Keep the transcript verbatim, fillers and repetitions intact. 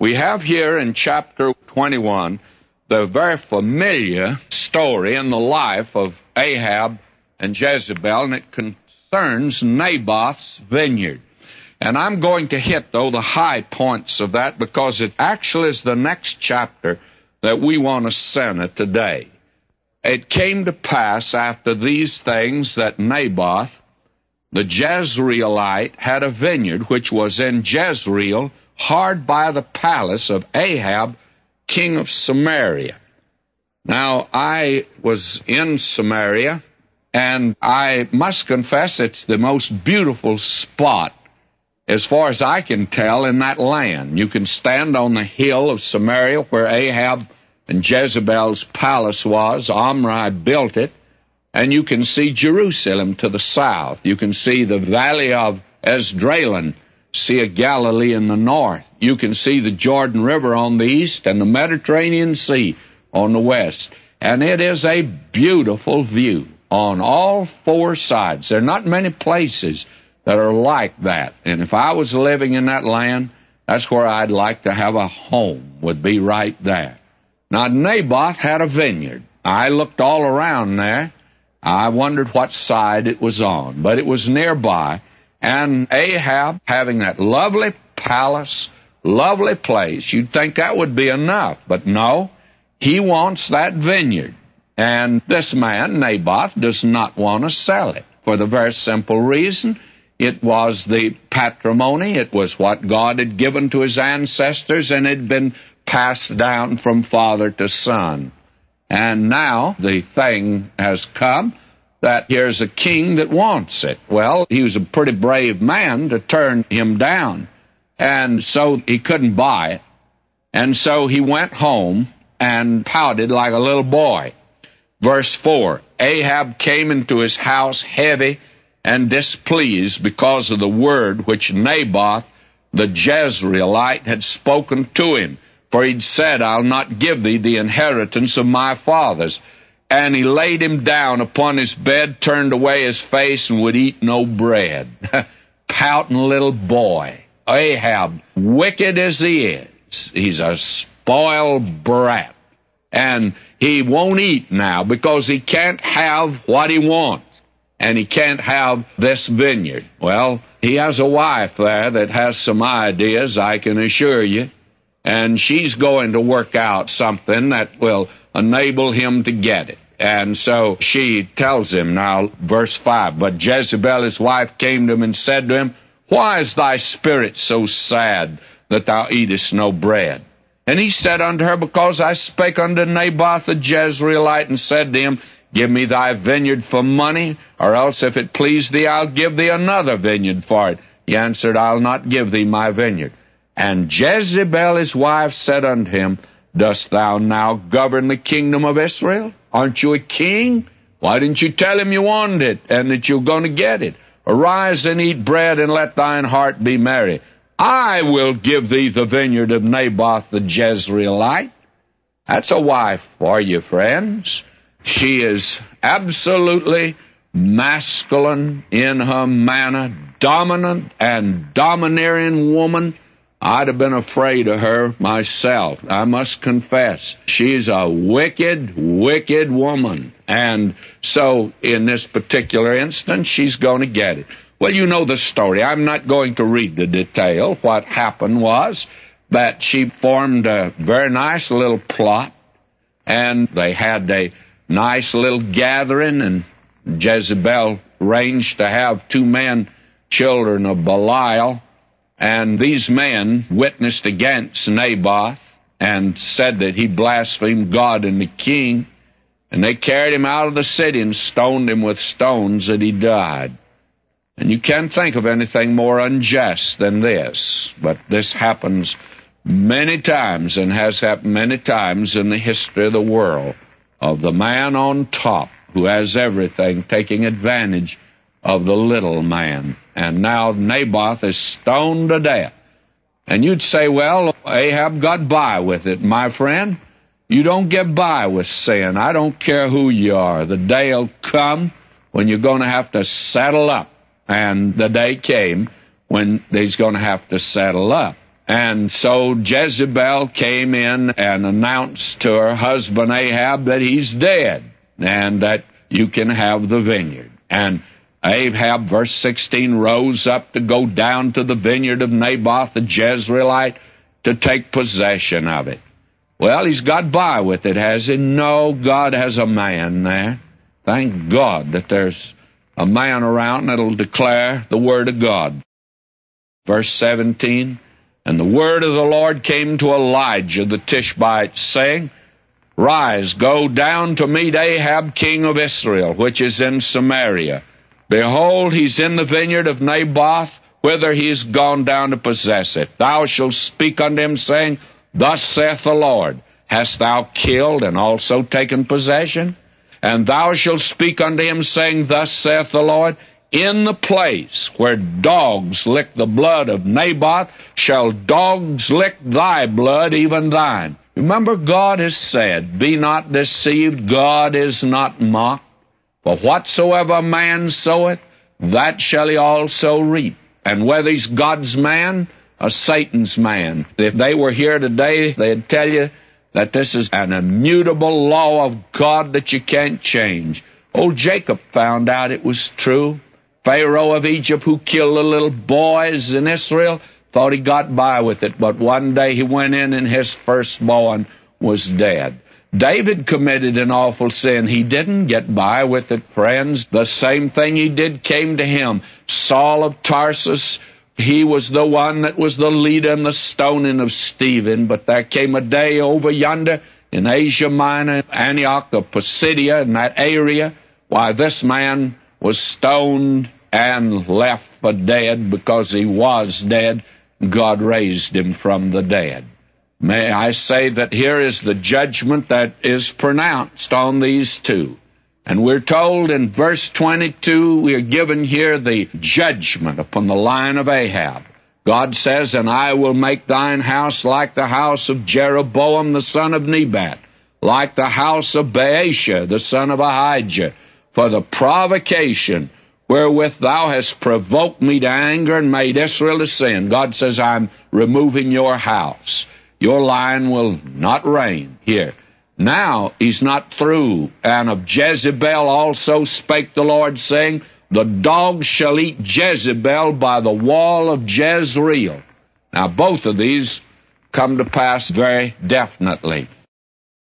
We have here in chapter twenty-one the very familiar story in the life of Ahab and Jezebel, and it concerns Naboth's vineyard. And I'm going to hit, though, the high points of that because it actually is the next chapter that we want to center today. It came to pass after these things that Naboth, the Jezreelite, had a vineyard which was in Jezreel, hard by the palace of Ahab, king of Samaria. Now, I was in Samaria, and I must confess it's the most beautiful spot, as far as I can tell, in that land. You can stand on the hill of Samaria where Ahab and Jezebel's palace was. Omri built it. And you can see Jerusalem to the south. You can see the valley of Esdraelon, Sea of Galilee in the north. You can see the Jordan River on the east and the Mediterranean Sea on the west. And it is a beautiful view on all four sides. There are not many places that are like that. And if I was living in that land, that's where I'd like to have a home, would be right there. Now, Naboth had a vineyard. I looked all around there. I wondered what side it was on, but it was nearby. And Ahab, having that lovely palace, lovely place, you'd think that would be enough. But no, he wants that vineyard. And this man, Naboth, does not want to sell it for the very simple reason it was the patrimony. It was what God had given to his ancestors, and it had been passed down from father to son. And now the thing has come that here's a king that wants it. Well, he was a pretty brave man to turn him down, and so he couldn't buy it. And so he went home and pouted like a little boy. Verse four, Ahab came into his house heavy and displeased because of the word which Naboth the Jezreelite had spoken to him. For he'd said, I'll not give thee the inheritance of my fathers. And he laid him down upon his bed, turned away his face, and would eat no bread. Pouting little boy. Ahab, wicked as he is, he's a spoiled brat. And he won't eat now because he can't have what he wants. And he can't have this vineyard. Well, he has a wife there that has some ideas, I can assure you. And she's going to work out something that will enable him to get it. And so she tells him, now, verse five, but Jezebel, his wife, came to him and said to him, why is thy spirit so sad that thou eatest no bread? And he said unto her, because I spake unto Naboth the Jezreelite, and said to him, give me thy vineyard for money, or else if it please thee, I'll give thee another vineyard for it. He answered, I'll not give thee my vineyard. And Jezebel his wife said unto him, dost thou now govern the kingdom of Israel? Aren't you a king? Why didn't you tell him you wanted it, and that you're going to get it? Arise and eat bread, and let thine heart be merry. I will give thee the vineyard of Naboth the Jezreelite. That's a wife for you, friends. She is absolutely masculine in her manner, dominant and domineering woman. I'd have been afraid of her myself, I must confess. She's a wicked, wicked woman. And so, in this particular instance, she's going to get it. Well, you know the story. I'm not going to read the detail. What happened was that she formed a very nice little plot, and they had a nice little gathering, and Jezebel arranged to have two men, children of Belial, and these men witnessed against Naboth and said that he blasphemed God and the king, and they carried him out of the city and stoned him with stones that he died. And you can't think of anything more unjust than this, but this happens many times and has happened many times in the history of the world, of the man on top who has everything taking advantage of the little man. And now Naboth is stoned to death. And you'd say, well, Ahab got by with it. My friend, you don't get by with sin. I don't care who you are. The day will come when you're going to have to settle up. And the day came when he's going to have to settle up. And so Jezebel came in and announced to her husband Ahab that he's dead and that you can have the vineyard. And Ahab, verse sixteen, rose up to go down to the vineyard of Naboth the Jezreelite to take possession of it. Well, he's got by with it, has he? No, God has a man there. Thank God that there's a man around that'll declare the word of God. Verse seventeen, and the word of the Lord came to Elijah the Tishbite, saying, Rise, go down to meet Ahab king of Israel, which is in Samaria. Behold, he's in the vineyard of Naboth, whither he is gone down to possess it. Thou shalt speak unto him, saying, Thus saith the Lord, Hast thou killed and also taken possession? And thou shalt speak unto him, saying, Thus saith the Lord, In the place where dogs lick the blood of Naboth, shall dogs lick thy blood, even thine. Remember, God has said, Be not deceived, God is not mocked. For whatsoever a man soweth, that shall he also reap. And whether he's God's man or Satan's man, if they were here today, they'd tell you that this is an immutable law of God that you can't change. Old Jacob found out it was true. Pharaoh of Egypt, who killed the little boys in Israel, thought he got by with it, but one day he went in and his firstborn was dead. David committed an awful sin. He didn't get by with it, friends. The same thing he did came to him. Saul of Tarsus, he was the one that was the leader in the stoning of Stephen, but there came a day over yonder in Asia Minor, Antioch of Pisidia, in that area, why this man was stoned and left for dead because he was dead. God raised him from the dead. May I say that here is the judgment that is pronounced on these two. And we're told in verse twenty-two, we are given here the judgment upon the line of Ahab. God says, And I will make thine house like the house of Jeroboam the son of Nebat, like the house of Baasha the son of Ahijah, for the provocation wherewith thou hast provoked me to anger and made Israel to sin. God says, I'm removing your house. Your line will not reign here. Now he's not through. And of Jezebel also spake the Lord, saying, The dogs shall eat Jezebel by the wall of Jezreel. Now both of these come to pass very definitely.